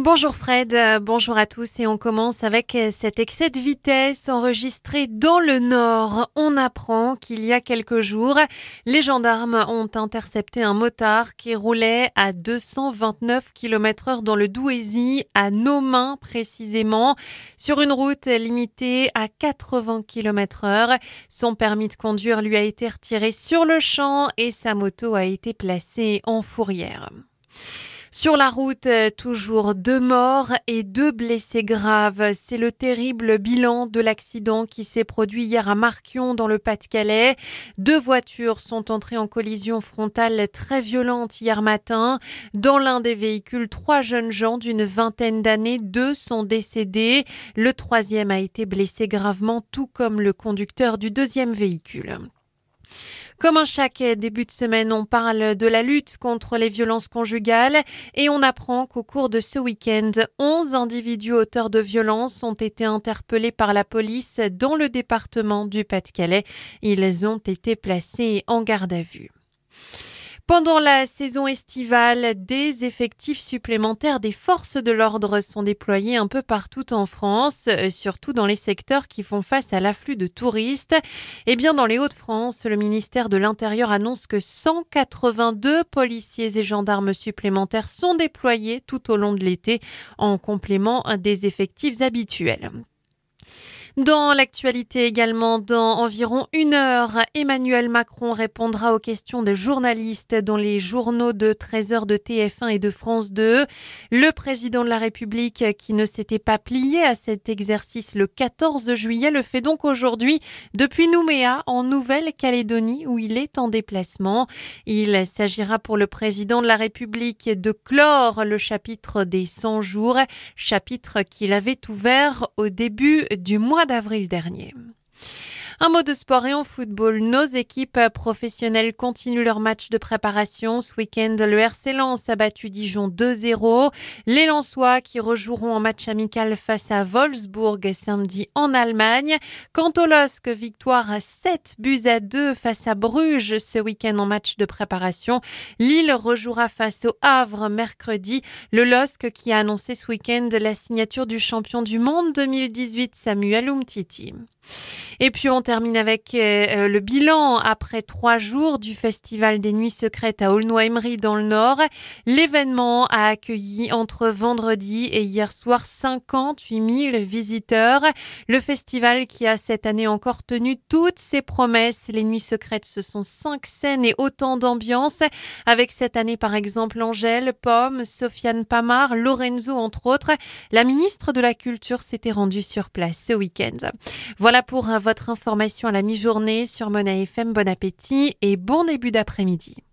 Bonjour Fred, bonjour à tous et on commence avec cet excès de vitesse enregistré dans le Nord. On apprend qu'il y a quelques jours, les gendarmes ont intercepté un motard qui roulait à 229 km/h dans le Douaisis, à Nomain précisément, sur une route limitée à 80 km/h. Son permis de conduire lui a été retiré sur le champ et sa moto a été placée en fourrière. Sur la route, toujours 2 morts et 2 blessés graves. C'est le terrible bilan de l'accident qui s'est produit hier à Marquion dans le Pas-de-Calais. 2 voitures sont entrées en collision frontale très violente hier matin. Dans l'un des véhicules, 3 jeunes gens d'une vingtaine d'années, 2 sont décédés. Le 3e a été blessé gravement, tout comme le conducteur du 2e véhicule. Comme à chaque début de semaine, on parle de la lutte contre les violences conjugales et on apprend qu'au cours de ce week-end, 11 individus auteurs de violences ont été interpellés par la police dans le département du Pas-de-Calais. Ils ont été placés en garde à vue. Pendant la saison estivale, des effectifs supplémentaires des forces de l'ordre sont déployés un peu partout en France, surtout dans les secteurs qui font face à l'afflux de touristes. Eh bien, dans les Hauts-de-France, le ministère de l'Intérieur annonce que 182 policiers et gendarmes supplémentaires sont déployés tout au long de l'été, en complément des effectifs habituels. Dans l'actualité également, dans environ 1 heure, Emmanuel Macron répondra aux questions des journalistes dans les journaux de 13h de TF1 et de France 2. Le président de la République, qui ne s'était pas plié à cet exercice le 14 juillet, le fait donc aujourd'hui depuis Nouméa, en Nouvelle-Calédonie, où il est en déplacement. Il s'agira pour le président de la République de clore le chapitre des 100 jours, chapitre qu'il avait ouvert au début du mois d'avril dernier. Un mot de sport et en football. Nos équipes professionnelles continuent leur match de préparation. Ce week-end, le RC Lens a battu Dijon 2-0. Les Lensois qui rejoueront en match amical face à Wolfsburg samedi en Allemagne. Quant au LOSC, victoire 7-2 face à Bruges ce week-end en match de préparation. Lille rejouera face au Havre mercredi. Le LOSC qui a annoncé ce week-end la signature du champion du monde 2018 Samuel Umtiti. Et puis on termine avec le bilan après 3 jours du Festival des Nuits Secrètes à Aulnoy-Aymeries dans le Nord. L'événement a accueilli entre vendredi et hier soir 58 000 visiteurs. Le festival qui a cette année encore tenu toutes ses promesses. Les Nuits Secrètes, ce sont 5 scènes et autant d'ambiances. Avec cette année par exemple Angèle, Pomme, Sofiane Pamar, Lorenzo entre autres. La ministre de la Culture s'était rendue sur place ce week-end. Voilà pour votre information à la mi-journée sur Mona FM. Bon appétit et bon début d'après-midi.